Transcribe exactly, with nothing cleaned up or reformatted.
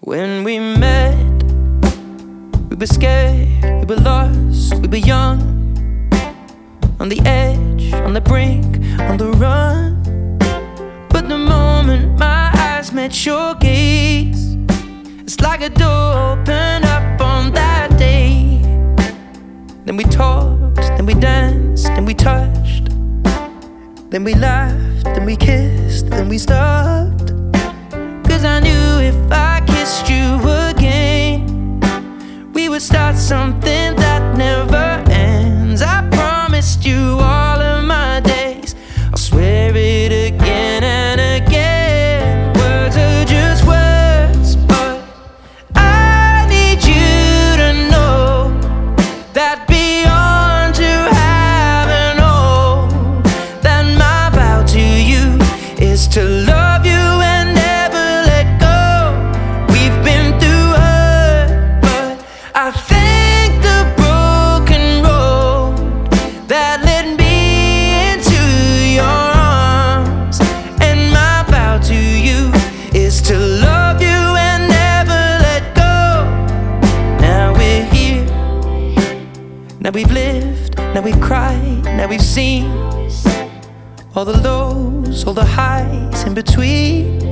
When we met, we were scared, we were lost, we were young, on the edge, on the brink, on the run. But the moment my eyes met your gaze, it's like a door opened up on that day. Then we talked, then we danced, then we touched, then we laughed, then we kissed, then we stopped. Cause I knew if I kissed you again, we would start something that never ends. I promised you all of my days, I'll swear it again and again. Words are just words, but I need you to know that beyond you having all, that my vow to you is to love you and never let go. We've been through hurt, but I thank the broken road that led me into your arms. And my vow to you is to love you and never let go. Now we're here, now we've lived, now we've cried, now we've seen all the lows, all the highs in between.